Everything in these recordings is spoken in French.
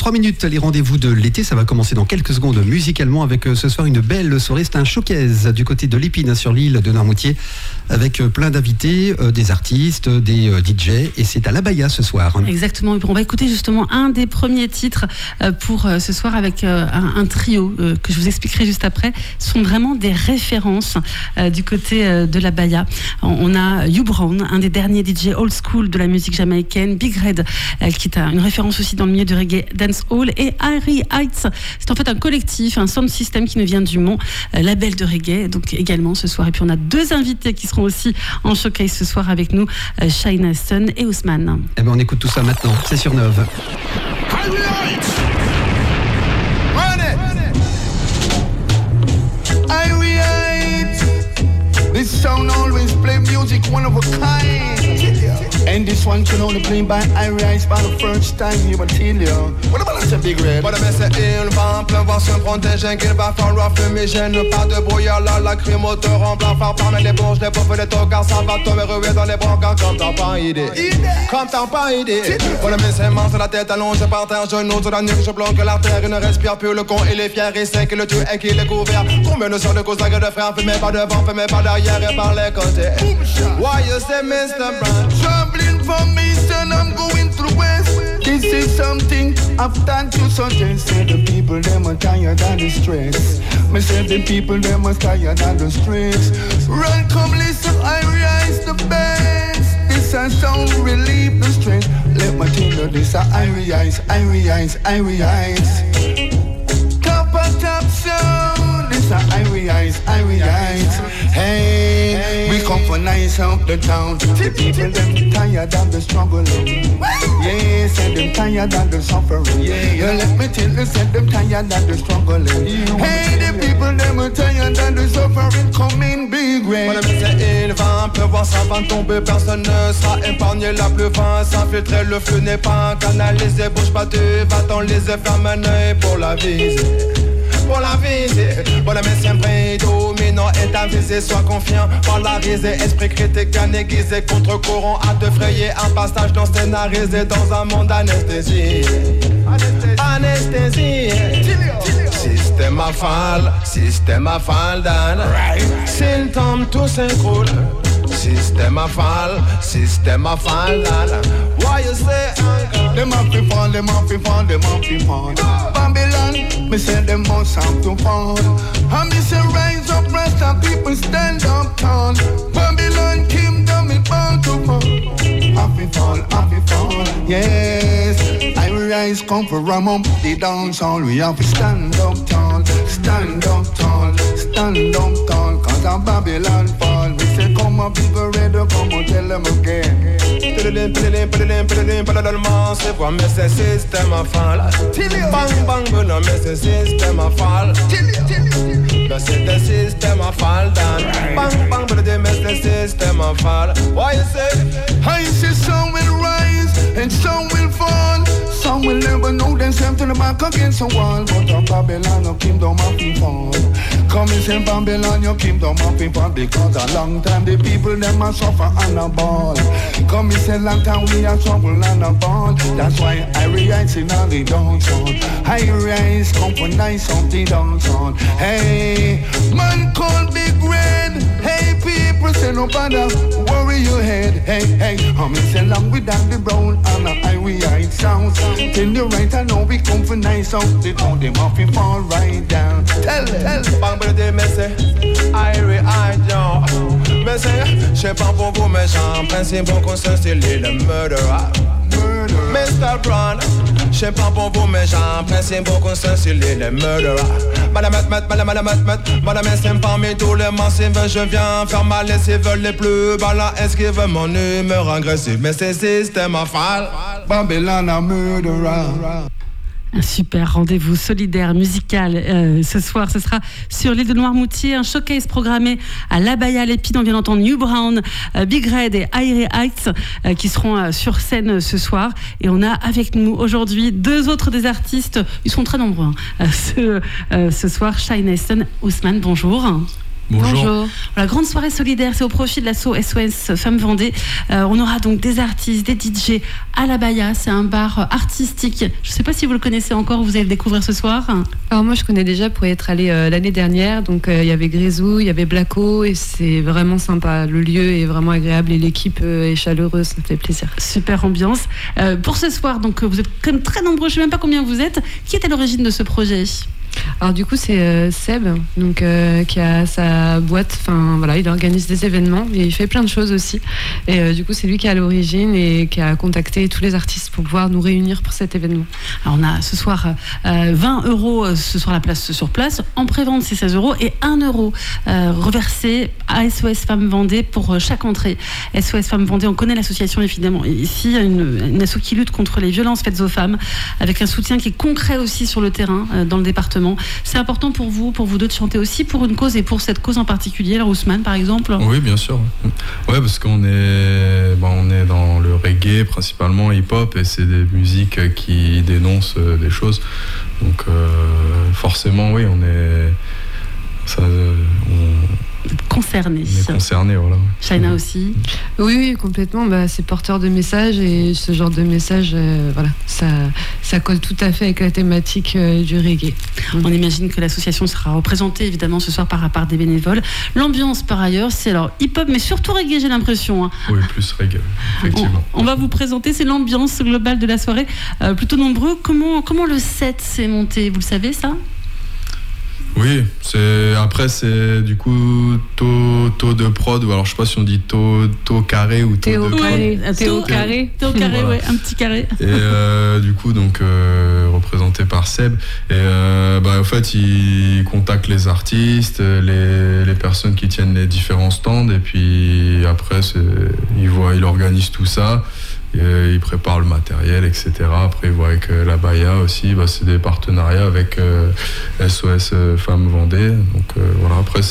3 minutes, les rendez-vous de l'été, ça va commencer dans quelques secondes musicalement avec ce soir une belle soirée. C'est un showcase du côté de l'Épine sur l'île de Noirmoutier avec plein d'invités, des artistes, des DJ et c'est à l'Abaya ce soir. Exactement, on va écouter justement un des premiers titres pour ce soir avec un trio que je vous expliquerai juste après. Ce sont vraiment des références du côté de l'Abaya. On a Hugh Brown, un des derniers DJ old school de la musique jamaïcaine, Big Red, qui est une référence aussi dans le milieu du reggae dancehall, et Airy Heights. C'est en fait un collectif, un sound system qui nous vient du Mont, label de reggae, donc également ce soir. Et puis on a deux invités qui seront aussi en showcase ce soir avec nous, Shayna Sun et Ousmane. Eh ben on écoute tout ça maintenant, c'est sur Neuve. This sound always play music one of a kind. And this one can only play by Irie Ice for the first time, you will tell you. What about that Big Red? Voilà, mais c'est il va pleuvoir, se protéger, qu'il va falloir fumigène. Pas de brouillard, la lacryme, moteur en plein phare. Parmi les bourges, les pauvres, les tocards, ça va tomber rué dans les brancards. Comme t'as pas idée, comme t'as pas idée. Voilà, mais c'est mince, la tête allongée par terre, genou sur la nuque, je bloque l'artère. Il ne respire plus, le con, il est fier, il sait qu'il le tue et qu'il est couvert. Combien de sortes de causes de frères, fumez pas devant, fumez pas derrière et par les côtés. Why you say Mr. Brown? Traveling from Eastern, I'm going to the West. This is something I've done to suggest. Say the people, them are tired of the stress. Me say the people, them are tired of the stress. Run, come listen, I rise the best. This a sound relieve the stress. Let me tell you this, I rise, I rise, I rise. Top of top sound. This a I rise, I rise. Hey, we come for nice out the town. The people them tired of the struggle. Yes, and them tired of the suffering. Yeah, let me tell you, said them tired of the struggle. Hey, the people them are tired of the suffering. Come in Big Red. Voilà, mais c'est il va pleuvoir, ça va tomber, personne ne sera épargné. La pluie va s'infiltrer, le flux n'est pas canalisé. Bouge pas, tu vas t'enliser, ferme un œil pour la viser. Pour la viser, voilà mais sempre dominant est avisé, sois confiant, polarisé, esprit critique bien aiguisé, contre-courant à te frayer un passage non scénarisé dans un monde anesthésié. Anesthésie, système à fall Dan. S'il tombe tout s'écroule. System a fall Dan. Why you say them have to fall, them have to fall, them have to fall. Babylon, me say them must have to fall. And me say rise up, Rasta people stand up tall. Babylon kingdom is bound to fall. Have to fall, yes. I rise, come for ram up the dance hall. We have to stand up tall, stand up tall, stand up tall. Cause a Babylon fall. Me say come up, people ready, come on, tell them again. C'est quoi, mais c'est système à fall. Bang bang, non, mais c'est système à fall. Mais c'est le système à fall, Dan. Bang bang, mais c'est système à fall. Why you say? I say some will rise and some will fall. Some will never know themselves to the back against the wall. But a Babylon, your kingdom of people. Come and say Babylon, your kingdom of people. Because a long time the people them a suffer and a ball. Come and say long time we a struggle and a ball. That's why I rise in all the dancehall. I rise, come for nice on the dancehall. Hey, man called Big Red. Hey people say no bother, worry your head. Hey, hey, I'm say long with the brown and a highway high sound. Tell you right, I know we come for nice out. They told them off and fall right down. Tell. Bang brother, me say, Irie John. Me say, j'sais pas pour vous mais j'en principe qu'on se style le murderer. Mr. Brown, j'sais pas pour vous mais j'en principe qu'on se style le murderer. Madame, c'est parmi tous les massifs, je viens faire ma lessive, les plus balans, esquive mon humeur agressive. Mais c'est système à fall. Babylon a murderer. Un super rendez-vous solidaire musical ce soir, ce sera sur l'île de Noirmoutier, un showcase programmé à l'Abaya l'Épine. On vient d'entendre Hugh Brown, Big Red et Airy Heights qui seront sur scène ce soir. Et on a avec nous aujourd'hui deux autres des artistes, ils sont très nombreux ce soir, Shayna Sun, Ousmane, bonjour. Bonjour. La grande soirée solidaire, c'est au profit de l'asso SOS Femmes Vendée. On aura donc des artistes, des DJ à la Baya. C'est un bar artistique. Je ne sais pas si vous le connaissez encore ou vous allez le découvrir ce soir. Alors moi je connais déjà pour y être allée l'année dernière. Donc il y avait Grézou, il y avait Blacko et c'est vraiment sympa. Le lieu est vraiment agréable et l'équipe est chaleureuse, ça fait plaisir. Super ambiance. Pour ce soir, donc vous êtes quand même très nombreux. Je ne sais même pas combien vous êtes. Qui est à l'origine de ce projet ? Alors du coup c'est Seb donc, qui a sa boîte, enfin voilà, il organise des événements et il fait plein de choses aussi et du coup c'est lui qui est à l'origine et qui a contacté tous les artistes pour pouvoir nous réunir pour cet événement. Alors on a ce soir 20 € ce soir la place sur place, en prévente c'est 16 € et 1 € reversé à SOS Femmes Vendée pour chaque entrée. SOS Femmes Vendée, on connaît l'association évidemment ici, une asso qui lutte contre les violences faites aux femmes avec un soutien qui est concret aussi sur le terrain dans le département. C'est important pour vous deux de chanter aussi pour une cause et pour cette cause en particulier, la Ousmane par exemple. Oui, bien sûr. Ouais, parce qu'on est, on est dans le reggae principalement, hip-hop, et c'est des musiques qui dénoncent des choses. Donc forcément, oui, on est concerné. On est concerné, voilà. Shaina aussi. Oui, complètement. C'est porteur de messages et ce genre de message, voilà, ça colle tout à fait avec la thématique du reggae. On imagine que l'association sera représentée évidemment ce soir par des bénévoles. L'ambiance par ailleurs, c'est alors hip-hop, mais surtout reggae, j'ai l'impression. Oui, plus reggae, effectivement. On va vous présenter, c'est l'ambiance globale de la soirée. Plutôt nombreux. Comment le set s'est monté ? Vous le savez ça ? Oui, après c'est du coup taux de prod, ou alors je sais pas si on dit taux carré ou taux de carré. prod. Théo carré. Théo carré, voilà. Ouais, un petit carré. Et du coup donc représenté par Seb. Et en fait il contacte les artistes, les personnes qui tiennent les différents stands, et puis après il organise tout ça. Il prépare le matériel, etc. Après, il voit avec la Baya aussi, c'est des partenariats avec SOS Femmes Vendée. Donc voilà, après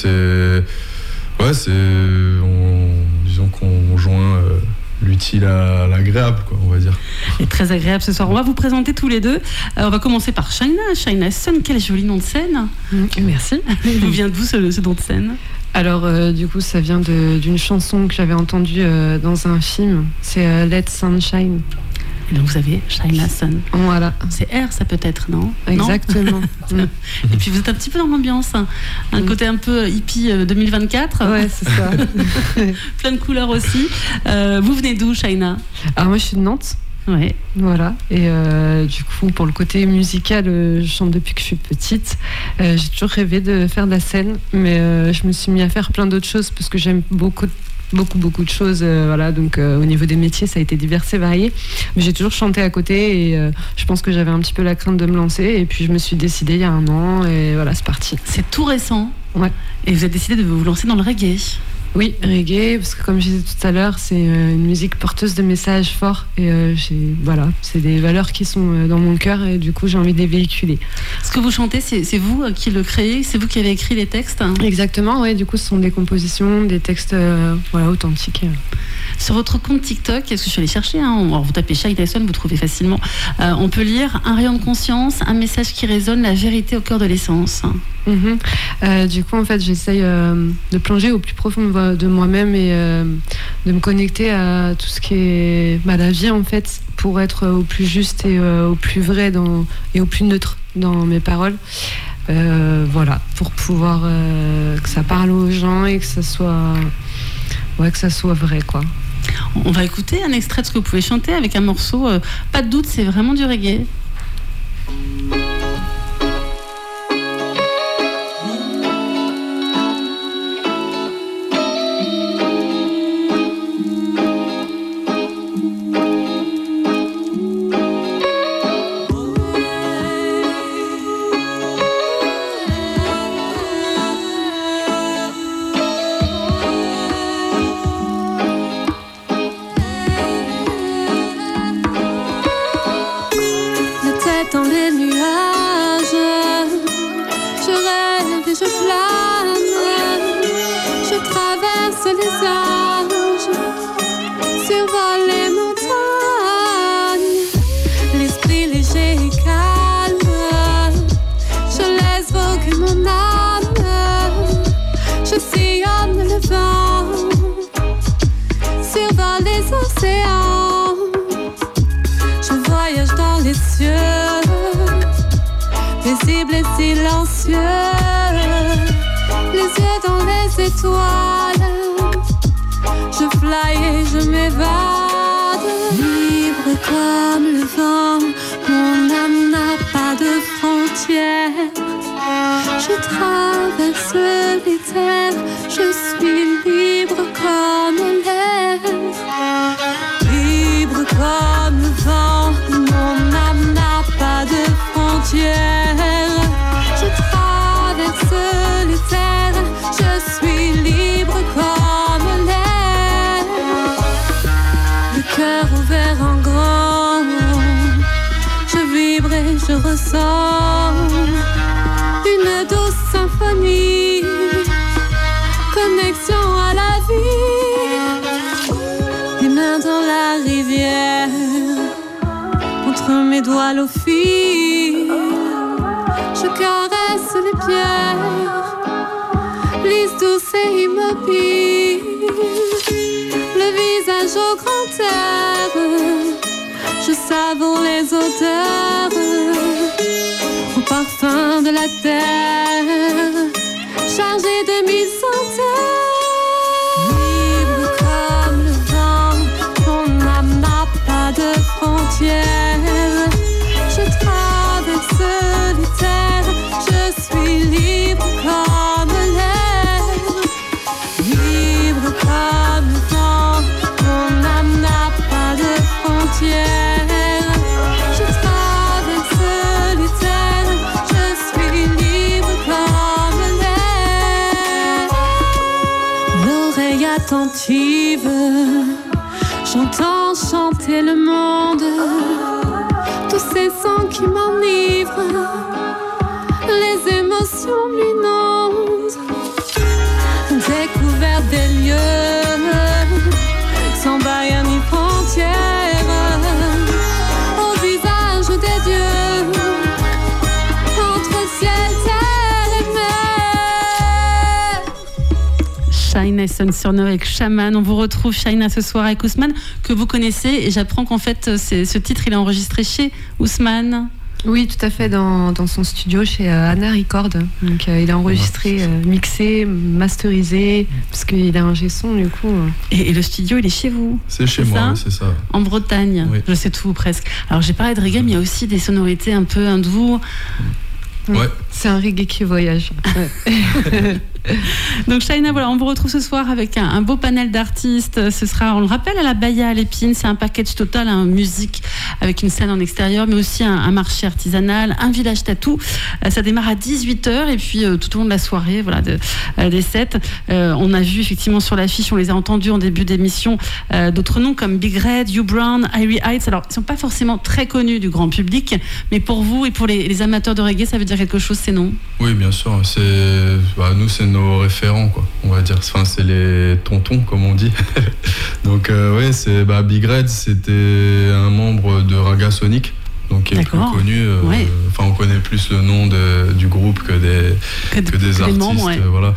disons qu'on joint l'utile à l'agréable, quoi, on va dire. Et très agréable ce soir. On va vous présenter tous les deux. On va commencer par Shaina Sun. Quel joli nom de scène. Merci. D'où vient d'où ce nom de scène ? Alors du coup ça vient d'une chanson que j'avais entendue dans un film, c'est Let Sunshine. Et donc vous avez Shaina Sun. Voilà. C'est R ça peut-être, non ? Exactement. Et puis vous êtes un petit peu dans l'ambiance, un côté un peu hippie 2024. Ouais, c'est ça. Plein de couleurs aussi. Vous venez d'où, Shaina ? Alors moi je suis de Nantes. Ouais. Voilà, et du coup pour le côté musical, je chante depuis que je suis petite. J'ai toujours rêvé de faire de la scène, mais je me suis mis à faire plein d'autres choses parce que j'aime beaucoup de choses, voilà, donc au niveau des métiers ça a été divers et varié, mais j'ai toujours chanté à côté et je pense que j'avais un petit peu la crainte de me lancer, et puis je me suis décidée il y a 1 an et voilà, c'est parti. C'est tout récent. Ouais. Et vous avez décidé de vous lancer dans le reggae. Oui, reggae, parce que comme je disais tout à l'heure, c'est une musique porteuse de messages forts et c'est des valeurs qui sont dans mon cœur et du coup j'ai envie de les véhiculer. Ce que vous chantez, c'est vous qui le créez, c'est vous qui avez écrit les textes ? Exactement, oui, du coup ce sont des compositions, des textes authentiques. Sur votre compte TikTok, est-ce que je suis allée chercher, alors vous tapez Shaina Sun, vous trouvez facilement, on peut lire un rayon de conscience, un message qui résonne, la vérité au cœur de l'essence. Du coup en fait j'essaye de plonger au plus profond de moi-même et de me connecter à tout ce qui est la vie en fait, pour être au plus juste et au plus vrai et au plus neutre dans mes paroles, voilà, pour pouvoir que ça parle aux gens et que ça soit vrai, quoi. On va écouter un extrait de ce que vous pouvez chanter avec un morceau, pas de doute, c'est vraiment du reggae. Dans les nuages, je rêve et je plane, je traverse les âges, survole les montagnes, l'esprit léger et calme, je laisse voguer mon âme, je sais paisible et silencieux, les yeux dans les étoiles. Je fly et je m'évade, libre comme le vent. Mon âme n'a pas de frontières. Je traverse les terres, je suis libre comme l'air. Libre comme le vent, mon âme n'a pas de frontières. Je traverse les terres, je suis libre comme l'air. Le cœur ouvert en grand, je vibre et je ressens une douce symphonie, connexion à la vie. Les mains dans la rivière, entre mes doigts l'eau file. Je caresse les pierres, lisse douce et immobile. Le visage au grand air, je savoure les odeurs, au parfum de la terre, chargé de mille senteurs. Libre comme le vent, mon âme n'a pas de frontières. Je traverse les terres, je suis libre comme l'air. Libre comme le vent, mon âme n'a pas de frontières. Je traverse les terres, je suis libre comme l'air. L'oreille attentive, j'entends chanter le monde, tous ces sons qui m'enivrent, les émotions m'inondent. Découverte des lieux, sans barrière ni frontières, au visage des dieux, entre ciel, terre et mer. Shayna sur Nova avec Shaman. On vous retrouve Shayna ce soir avec Ousmane, que vous connaissez, et j'apprends qu'en fait ce titre il est enregistré chez Ousmane. Oui, tout à fait, dans son studio chez Anna Record. Donc il est enregistré, mixé, masterisé, parce qu'il a un G-son du coup. Et le studio il est chez vous? C'est chez moi, oui, c'est ça. En Bretagne, oui. Je sais tout presque. Alors j'ai parlé de reggae, mais il y a aussi des sonorités un peu hindoues. Ouais. C'est un reggae qui voyage. Ouais. Donc Shayna, voilà, on vous retrouve ce soir avec un beau panel d'artistes. Ce sera, on le rappelle, à la Baïa à l'Épine. C'est un package total, musique avec une scène en extérieur, mais aussi un marché artisanal, un village tatou. Ça démarre à 18h et puis tout au long de la soirée, voilà, des sets. On a vu effectivement sur l'affiche, on les a entendus en début d'émission, d'autres noms comme Big Red, Hugh Brown, Irie Heights. Alors, ils ne sont pas forcément très connus du grand public, mais pour vous et pour les amateurs de reggae, ça veut dire quelque chose, ces noms? Oui, bien sûr. Nous, c'est nos référents, quoi, on va dire. Enfin, c'est les tontons, comme on dit. Donc, c'est Big Red, c'était un membre de Raga Sonic, donc qui est plus connu. Ouais. On connaît plus le nom du groupe que des artistes. Membres, ouais. Voilà.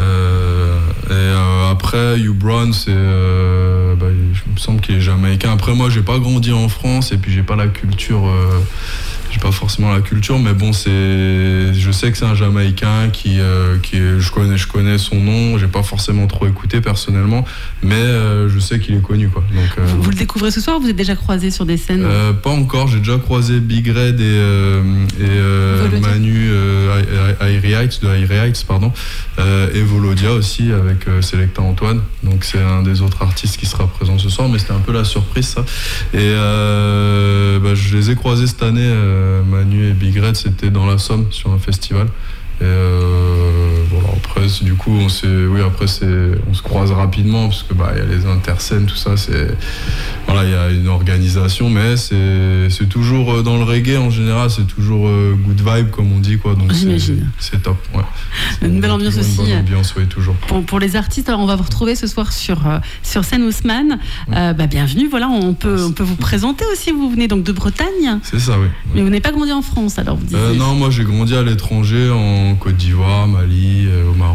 Après, Hugh Brown, c'est, il me semble qu'il est jamaïcain. Après, moi, j'ai pas grandi en France et puis j'ai pas la culture. J'ai pas forcément la culture, mais bon, je sais que c'est un Jamaïcain je connais son nom. J'ai pas forcément trop écouté personnellement, mais je sais qu'il est connu, quoi. Donc, vous le découvrez ce soir ou vous êtes déjà croisé sur des scènes? Pas encore. J'ai déjà croisé Big Red et Manu Irie Heights, pardon, et Volodia aussi avec Selecta Antoine. Donc c'est un des autres artistes qui sera présent ce soir, mais c'était un peu la surprise, ça. Et je les ai croisés cette année. Manu et Big Red, c'était dans la Somme sur un festival. Et voilà, après, du coup, on se croise rapidement parce que y a les interscènes, tout ça. Il y a une organisation, mais c'est toujours dans le reggae en général, c'est toujours good vibe comme on dit, quoi. Donc c'est top. Ouais. Une belle ambiance aussi. Une bonne ambiance, oui, toujours. Pour les artistes, alors on va vous retrouver ce soir sur scène Ousmane. Bienvenue. Voilà, on peut vous présenter aussi. Vous venez donc de Bretagne. C'est ça, oui. Mais vous n'avez pas grandi en France, alors vous disiez. Non, moi j'ai grandi à l'étranger, en Côte d'Ivoire, Mali, au Maroc.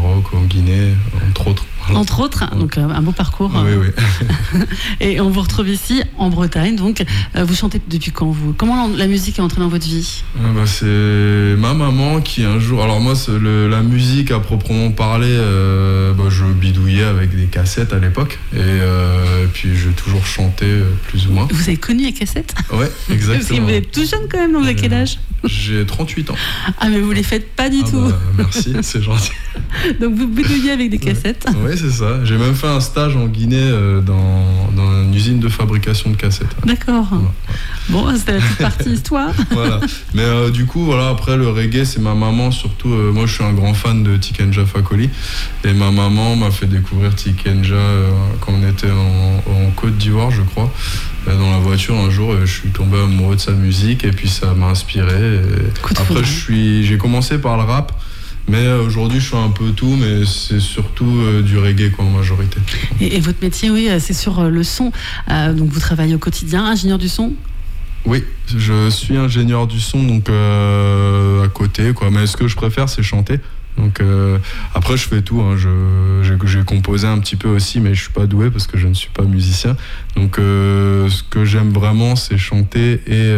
Maroc, en Guinée, entre autres. Voilà. Entre autres, donc un beau parcours. Oui. Et on vous retrouve ici en Bretagne. Donc, vous chantez depuis quand Comment la musique est entrée dans votre vie? C'est ma maman qui un jour. Alors moi, la musique à proprement parler, je bidouillais avec des cassettes à l'époque, et puis j'ai toujours chanté plus ou moins. Vous avez connu les cassettes? Ouais, exactement. Parce que vous êtes tout jeune quand même. Donc, vous avez quel âge? J'ai 38 ans. Ah, mais vous les faites pas du tout. Merci, c'est gentil. Donc vous bidouillez avec des cassettes. Oui, c'est ça. J'ai même fait un stage en Guinée dans une usine de fabrication de cassettes. D'accord. Voilà. Bon, c'était la petite partie histoire. Voilà. Mais du coup, voilà, après le reggae, c'est ma maman surtout. Moi, je suis un grand fan de Tikenja Fakoly. Et ma maman m'a fait découvrir Tikenja quand on était en Côte d'Ivoire, je crois. Dans la voiture un jour, je suis tombé amoureux de sa musique et puis ça m'a inspiré. Après, j'ai commencé par le rap. Mais aujourd'hui, je fais un peu tout, mais c'est surtout du reggae, quoi, en majorité. Et votre métier, oui, c'est sur le son. Donc, vous travaillez au quotidien, ingénieur du son? Oui, je suis ingénieur du son, donc à côté, quoi. Mais ce que je préfère, c'est chanter. Donc après, je fais tout. Hein. J'ai composé un petit peu aussi, mais je suis pas doué parce que je ne suis pas musicien. Donc ce que j'aime vraiment, c'est chanter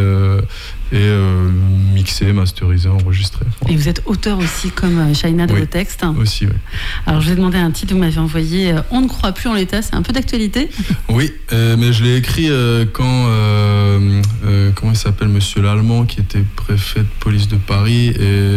et mixer, masteriser, enregistrer. Voilà. Et vous êtes auteur aussi, comme Shaina, de vos textes. Aussi, oui. Alors je vous ai demandé un titre, vous m'avez envoyé On ne croit plus en l'État, c'est un peu d'actualité. Oui, mais je l'ai écrit quand, comment il s'appelle, monsieur l'Allemand, qui était préfet de police de Paris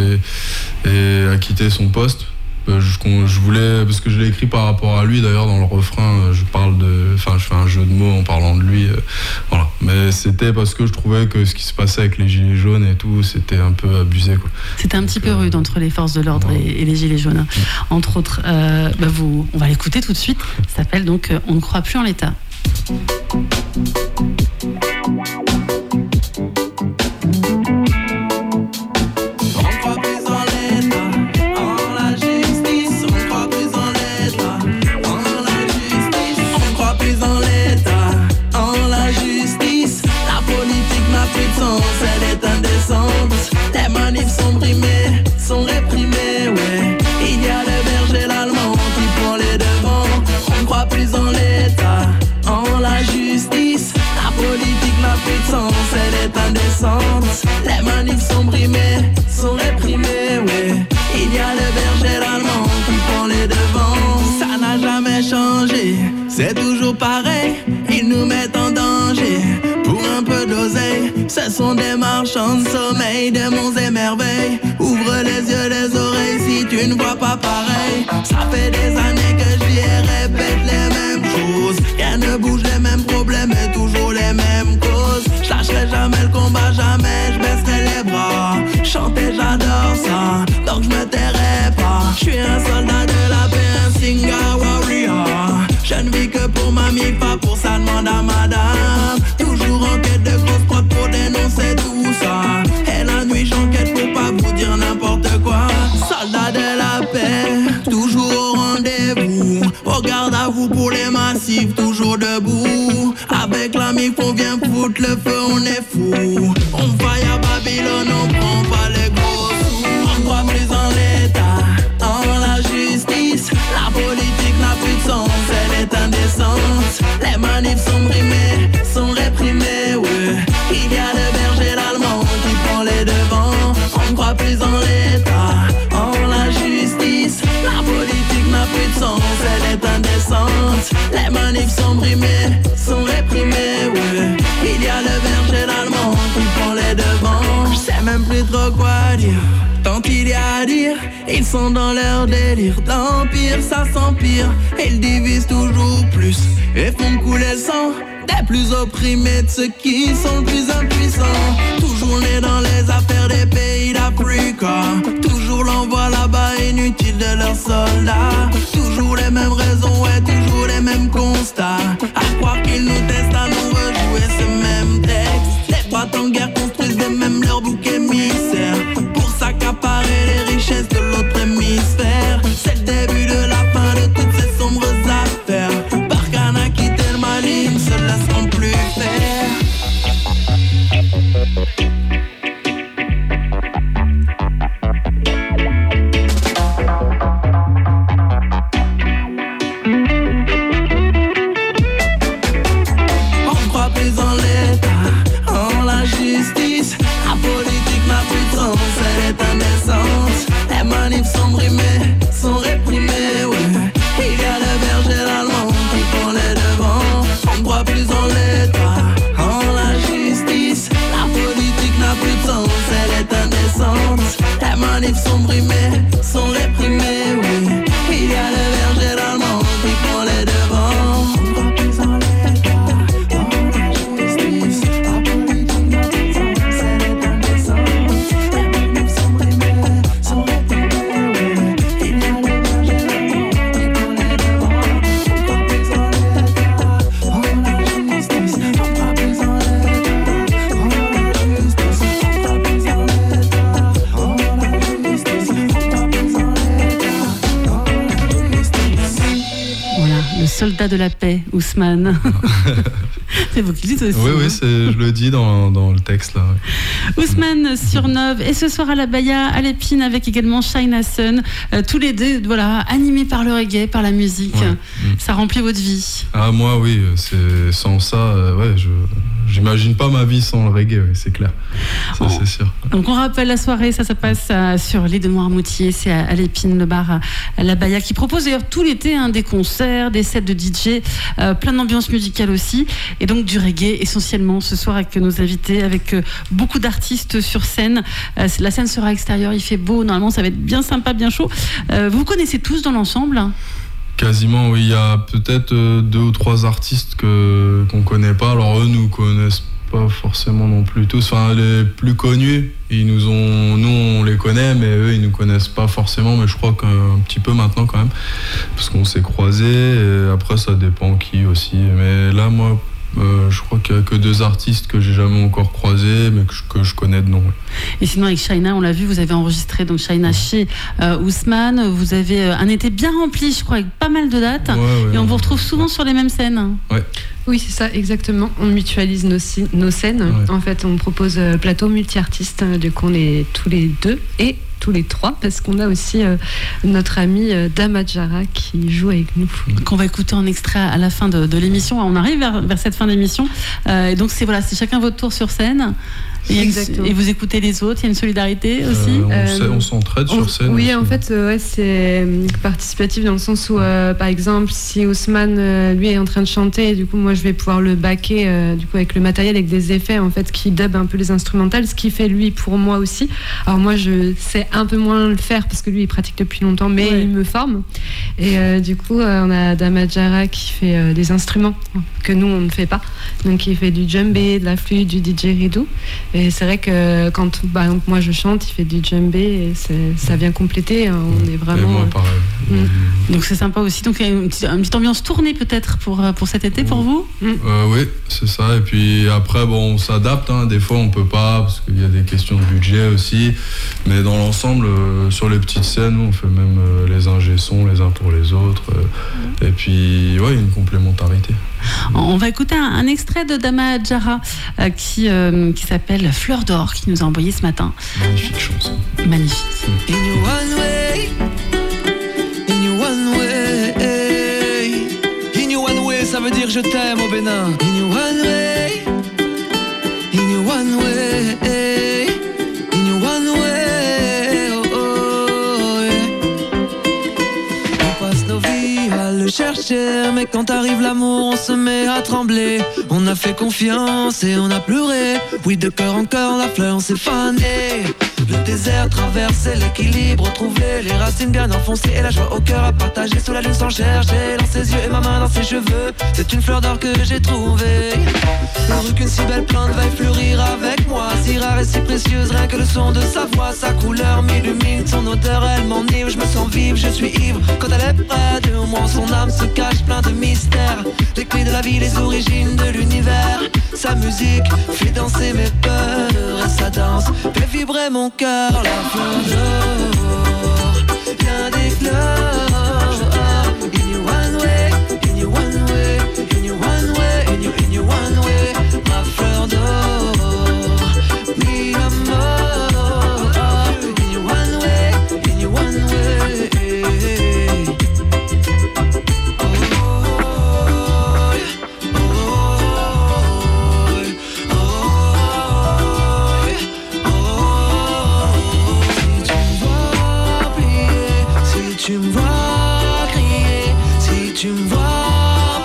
et a quitté son poste. Je voulais, parce que je l'ai écrit par rapport à lui, d'ailleurs dans le refrain je fais un jeu de mots en parlant de lui, voilà. Mais c'était parce que je trouvais que ce qui se passait avec les gilets jaunes et tout, c'était un peu abusé, quoi. C'était un petit peu rude entre les forces de l'ordre et les gilets jaunes, entre autres. On va l'écouter tout de suite. Ça s'appelle donc On ne croit plus en l'État. Les manifs sont brimés, sont réprimés, ouais. Il y a le berger l'allemand qui prend les devants. On ne croit plus en l'État, en la justice. La politique n'a plus de sens, elle est indécente. Les manifs sont brimés, sont réprimés, ouais. Il y a le berger l'allemand qui prend les devants. Ça n'a jamais changé, c'est toujours pareil. Ils nous mettent en danger pour un peu d'oseille. Ce sont des marchands de sommeil, des monts et merveilles. Ouvre les yeux, les oreilles si tu ne vois pas pareil. Ça fait des années que je vis et répète les mêmes choses. Rien ne bouge, les mêmes problèmes et toujours les mêmes causes. Je lâcherai jamais le combat, jamais je baisserai les bras. Chanter j'adore ça, donc je me tairai pas. Je suis un soldat de la paix, un Singa warrior. Je ne vis que pour ma mie, pas pour ça demande à madame. Toujours en quête de grosses prods pour dénoncer tout ça. Et la nuit j'enquête pour pas vous dire n'importe quoi. Soldat de la paix, toujours au rendez-vous. Au garde à vous pour les massifs, toujours debout. Avec la mif on vient foutre le feu, on est fou. On faille à Babylone, on prend pas les gros sous. On croit plus en l'État, en la justice. La politique n'a plus de sens, elle est indécente. Les manifs sont brimés, sont réprimés, ouais. Il y a le berger l'allemand qui prend les devants. On ne croit plus en l'État, en la justice. La politique n'a plus de sens, elle est indécente. Les manifs sont brimés, sont réprimés, ouais. Il y a le berger l'allemand qui prend les devants. Je sais même plus trop quoi dire, tant il y a à dire. Ils sont dans leur délire, l'empire ça s'empire. Ils divisent toujours plus et font couler le sang des plus opprimés, de ceux qui sont le plus impuissants. Toujours nés dans les affaires des pays d'Afrique. Toujours l'envoi là-bas inutile de leurs soldats. Toujours les mêmes raisons, ouais, toujours les mêmes constats. À croire qu'ils nous testent à nous rejouer ce même texte. Les boîtes en guerre construisent de même leur bouc émissaire pour s'accaparer les richesses de l'autre hémisphère. C'est le début de la fin de toutes ces sombres affaires. Barkhane a quitté le Mali, ils ne se laisseront plus faire. sont brimés, sont réprimés, oui. Il y a le berger allemand qui prend les devants. On va plus en l'état, en la justice. La politique dans tes sens, c'est l'état des sens. Les mecs sont brimés, sont réprimés, oui. Il y a le berger allemand qui prend les devants. On va plus en l'état, en la justice. On va plus en l'état, en la justice. On va plus en l'état, en la justice. On va plus en Voilà, le soldat de la paix, Ousmane. C'est vous qui le dites aussi. Oui, hein. je le dis dans le texte là. Ouais. Ousmane Surnov, et ce soir à la Baya, à l'Épine, avec également Shaina Sun, tous les deux, voilà, animés par le reggae, par la musique. Ouais. Ça remplit votre vie. Ah moi oui, c'est sans ça, ouais, j'imagine pas ma vie sans le reggae, ouais, c'est clair. Ça c'est sûr. Donc on rappelle la soirée, ça se passe sur l'île de Noirmoutier, c'est à l'Épine, le bar à la Baya, qui propose d'ailleurs tout l'été des concerts, des sets de DJ, plein d'ambiance musicale aussi, et donc du reggae essentiellement ce soir avec nos invités, avec beaucoup d'artistes sur scène. La scène sera extérieure, il fait beau, normalement ça va être bien sympa, bien chaud. Vous connaissez tous dans l'ensemble ? Quasiment, oui, il y a peut-être 2 ou 3 artistes qu'on connaît pas, alors eux nous connaissent pas forcément non plus tous, enfin les plus connus, nous on les connaît, mais eux ils nous connaissent pas forcément, mais je crois qu'un petit peu maintenant quand même, parce qu'on s'est croisés, et après ça dépend qui aussi, mais là moi je crois qu'il n'y a que 2 artistes que j'ai jamais encore croisés, mais que je connais de nom. Et sinon avec Shaina, on l'a vu, vous avez enregistré donc Shaina chez Ousmane, vous avez un été bien rempli, je crois, avec pas mal de dates, et on vous retrouve souvent sur les mêmes scènes. Ouais. Oui, c'est ça, exactement. On mutualise nos scènes. Ouais. En fait, on propose plateau multi-artistes. Du coup, on est tous les 2 et tous les 3, parce qu'on a aussi notre ami Dama Jara qui joue avec nous. Qu'on va écouter en extrait à la fin de l'émission. On arrive vers cette fin d'émission. Et donc, c'est chacun votre tour sur scène. Et vous écoutez les autres, il y a une solidarité aussi. On s'entraide sur scène. Oui, aussi. en fait, c'est participatif dans le sens où, par exemple, si Ousmane, lui, est en train de chanter, du coup, moi, je vais pouvoir le backer du coup, avec le matériel, avec des effets, en fait, qui dub un peu les instrumentales, ce qu'il fait, lui, pour moi aussi. Alors, moi, je sais un peu moins le faire, parce que lui, il pratique depuis longtemps, mais il me forme. Et du coup, on a Dama Jara qui fait des instruments que nous, on ne fait pas. Donc, il fait du djembé, de la flûte, du didgeridoo. Et c'est vrai que quand moi je chante, il fait du djembé et ça vient compléter. On est vraiment. Et moi, pareil. Donc c'est sympa aussi. Donc il y a une petite ambiance tournée peut-être pour cet été pour vous. Oui, c'est ça. Et puis après, on s'adapte. Des fois, on peut pas parce qu'il y a des questions de budget aussi. Mais dans l'ensemble, sur les petites scènes, on fait même les ingé-sons les uns pour les autres. Et puis, une complémentarité. On va écouter un extrait de Dama Jara qui s'appelle Fleur d'or, qui nous a envoyé ce matin. Magnifique chanson. Magnifique. In your one way, in your one way, in your one way, ça veut dire je t'aime au Bénin. In your one way, in your one way, in your one way, oh, oh, yeah. On passe nos vies à le chercher, mais quand arrive l'amour, on se met à trembler. On a fait confiance et on a pleuré. Oui, de cœur en cœur, la fleur s'est fanée. Le désert traversé, l'équilibre retrouvé, les racines bien enfoncées et la joie au cœur à partager sous la lune sans chercher. Dans ses yeux et ma main dans ses cheveux, c'est une fleur d'or que j'ai trouvée. Heureux qu'une si belle plante veuille fleurir avec moi, si rare et si précieuse, rien que le son de sa voix. Sa couleur m'illumine, son odeur elle m'enivre. Je me sens vivre, je suis ivre quand elle est près de moi. Son âme se cache plein de mystères, les clés de la vie, les origines de l'univers. Sa musique fait danser mes peurs et sa danse fait vibrer mon cœur. La fleur d'or vient d'éclore. In your one way, in your one way, in your one way, in your one way. Ma fleur d'or, mi amor. In your one way, in your one way. Tu me vois crier, si tu me vois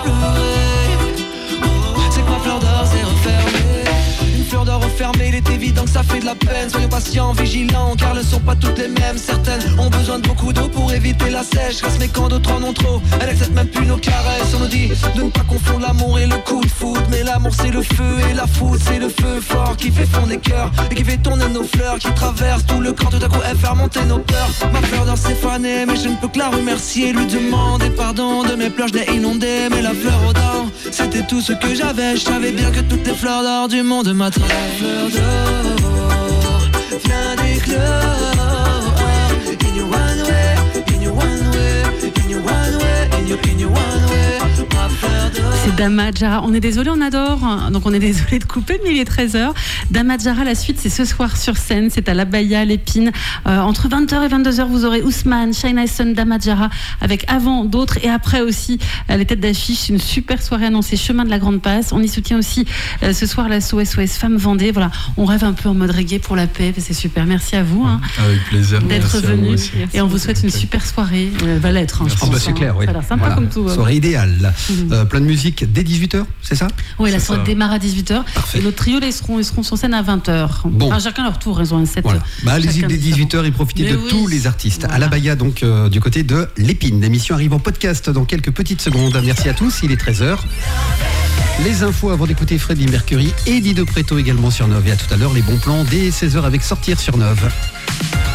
pleurer, c'est que ma fleur d'or s'est refermée. Une fleur d'or refermée, il est évident que ça fait de de la peine. Soyons patients, vigilants, car elles ne sont pas toutes les mêmes. Certaines ont besoin de beaucoup d'eau pour éviter la sécheresse, mais quand d'autres en ont trop, elles acceptent même plus nos caresses. On nous dit de ne pas confondre l'amour et le coup de foot, mais l'amour c'est le feu et la foudre c'est le feu fort qui fait fondre les cœurs et qui fait tourner nos fleurs, qui traverse tout le corps. Tout à coup elle fait remonter nos peurs. Ma fleur d'or s'est fanée, mais je ne peux que la remercier. Lui demander pardon de mes pleurs, je l'ai inondé, mais la fleur aux dents, c'était tout ce que j'avais. Je savais bien que toutes les fleurs d'or du monde m'attendaient. La fleur d'or vient d'éclore in your one way, in your one way, in your one way, in your one way. Ma fleur d'or. C'est Dama Jara. On est désolé, on adore. Donc on est désolé de couper, mais il est 13h. Dama Jara, la suite, c'est ce soir sur scène. C'est à l'Abaya, l'Épine. Entre 20h et 22h, vous aurez Ousmane, Shine Ison, Dama Jara, avec avant d'autres et après aussi les têtes d'affiche. Une super soirée annoncée, Chemin de la Grande Passe. On y soutient aussi ce soir l'asso SOS Femmes Vendée. Voilà, on rêve un peu en mode reggae pour la paix. C'est super. Merci à vous. Avec plaisir. D'être venu. Et on vous souhaite une super soirée. Va l'être, je pense. C'est clair, oui. Ça a l'air sympa comme tout. Soirée idéale. Plein de musique dès 18h, c'est ça? Oui, la soirée démarre à 18h. Parfait. Et l'autre trio, ils seront sur scène à 20h. Bon. Enfin, chacun leur tour, ils ont un set. Voilà. Allez-y dès 18h et profitez Mais de oui, tous les artistes. voilà. À l'Abaya, donc, du côté de l'Épine. L'émission arrive en podcast dans quelques petites secondes. Merci à tous, il est 13h. Les infos avant d'écouter Freddie Mercury et Dido Preto également sur Nove. Et à tout à l'heure, les bons plans dès 16h avec Sortir sur Nove.